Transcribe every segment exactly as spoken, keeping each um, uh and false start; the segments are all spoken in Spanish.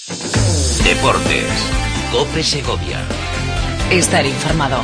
Deportes. COPE Segovia. Estar informado.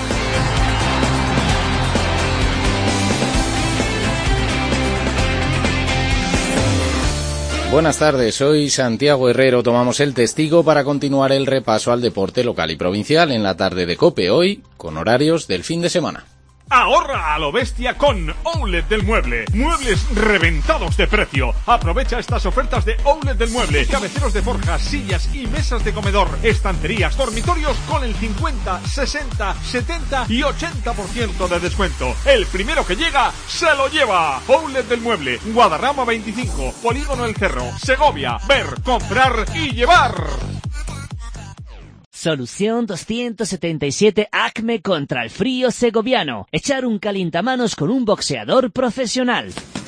Buenas tardes, soy Santiago Herrero. Tomamos el testigo para continuar el repaso al deporte local y provincial en la tarde de COPE, hoy con horarios del fin de semana. Ahorra a lo bestia con Outlet del Mueble. Muebles reventados de precio. Aprovecha estas ofertas de Outlet del Mueble. Cabeceros de forja, sillas y mesas de comedor. Estanterías, dormitorios con el cincuenta, sesenta, setenta y ochenta por ciento de descuento. El primero que llega, se lo lleva. Outlet del Mueble. Guadarrama veinticinco. Polígono El Cerro. Segovia. Ver, comprar y llevar. Solución doscientos setenta y siete Acme contra el frío segoviano. Echar un calientamanos con un boxeador profesional.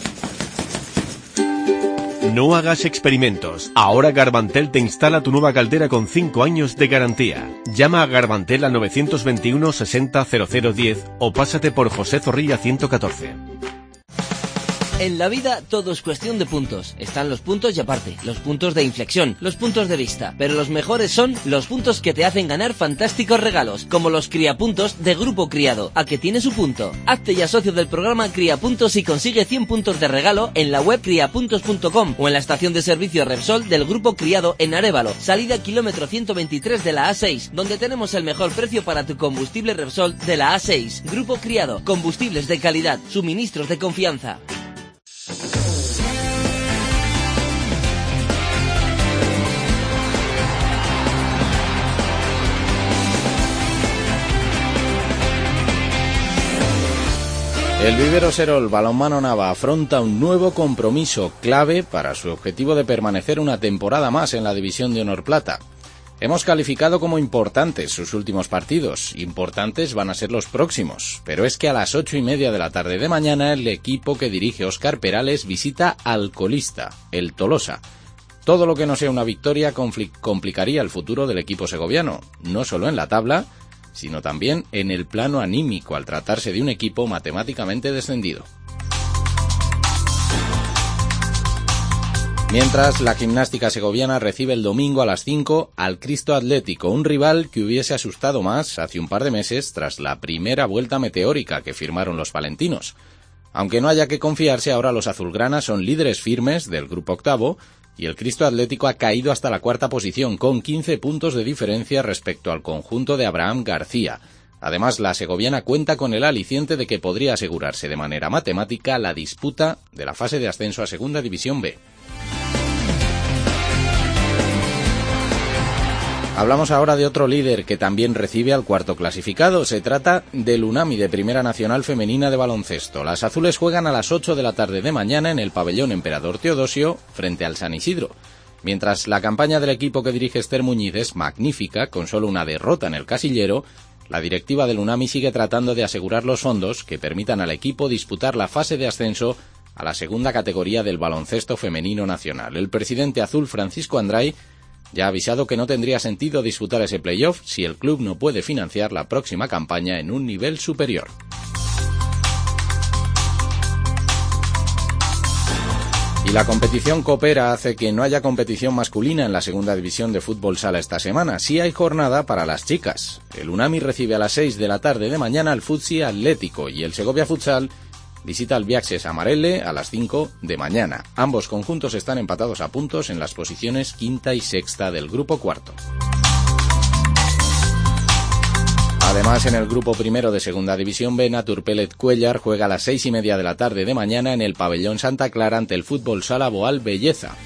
No hagas experimentos. Ahora Garbantel te instala tu nueva caldera con cinco años de garantía. Llama a Garbantel al nueve dos uno, sesenta, cero cero diez o pásate por José Zorrilla ciento catorce. En la vida todo es cuestión de puntos. Están los puntos y aparte, los puntos de inflexión, los puntos de vista. Pero los mejores son los puntos que te hacen ganar fantásticos regalos, como los Criapuntos de Grupo Criado. ¿A que tiene su punto? Hazte ya socio del programa Criapuntos y consigue cien puntos de regalo en la web criapuntos punto com o en la estación de servicio Repsol del Grupo Criado en Arévalo, salida kilómetro ciento veintitrés de la A seis, donde tenemos el mejor precio para tu combustible Repsol de la A seis. Grupo Criado, combustibles de calidad, suministros de confianza. El Vivero Serol Balonmano Nava afronta un nuevo compromiso clave para su objetivo de permanecer una temporada más en la División de Honor Plata. Hemos calificado como importantes sus últimos partidos, importantes van a ser los próximos, pero es que a las ocho y media de la tarde de mañana el equipo que dirige Óscar Perales visita al colista, el Tolosa. Todo lo que no sea una victoria complicaría el futuro del equipo segoviano, no solo en la tabla, sino también en el plano anímico al tratarse de un equipo matemáticamente descendido. Mientras, la Gimnástica Segoviana recibe el domingo a las cinco al Cristo Atlético, un rival que hubiese asustado más hace un par de meses tras la primera vuelta meteórica que firmaron los palentinos. Aunque no haya que confiarse, ahora los azulgranas son líderes firmes del grupo octavo y el Cristo Atlético ha caído hasta la cuarta posición con quince puntos de diferencia respecto al conjunto de Abraham García. Además, la segoviana cuenta con el aliciente de que podría asegurarse de manera matemática la disputa de la fase de ascenso a Segunda División B. Hablamos ahora de otro líder que también recibe al cuarto clasificado. Se trata del Unami de Primera Nacional Femenina de Baloncesto. Las azules juegan a las ocho de la tarde de mañana en el pabellón Emperador Teodosio frente al San Isidro. Mientras la campaña del equipo que dirige Esther Muñiz es magnífica, con solo una derrota en el casillero, la directiva del Unami sigue tratando de asegurar los fondos que permitan al equipo disputar la fase de ascenso a la segunda categoría del baloncesto femenino nacional. El presidente azul, Francisco Andray, ya ha avisado que no tendría sentido disputar ese playoff si el club no puede financiar la próxima campaña en un nivel superior. Y la competición coopera hace que no haya competición masculina en la segunda división de fútbol sala esta semana. Sí hay jornada para las chicas. El Unami recibe a las seis de la tarde de mañana al Futsi Atlético y el Segovia Futsal visita al Viaxes Amarelle a las cinco de mañana. Ambos conjuntos están empatados a puntos en las posiciones quinta y sexta del grupo cuarto. Además, en el grupo primero de Segunda División B, Naturpelet Cuellar juega a las seis y media de la tarde de mañana en el pabellón Santa Clara ante el Fútbol Sala Boal Belleza.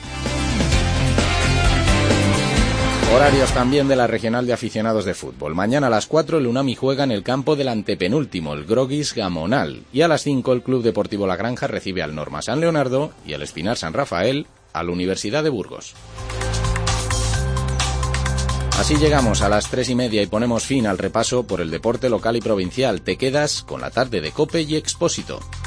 Horarios también de la regional de aficionados de fútbol. Mañana a las cuatro el Unami juega en el campo del antepenúltimo, el Groguis Gamonal. Y a las cinco el Club Deportivo La Granja recibe al Norma San Leonardo y el Espinar San Rafael a la Universidad de Burgos. Así llegamos a las tres y media y ponemos fin al repaso por el deporte local y provincial. Te quedas con la tarde de COPE y Expósito.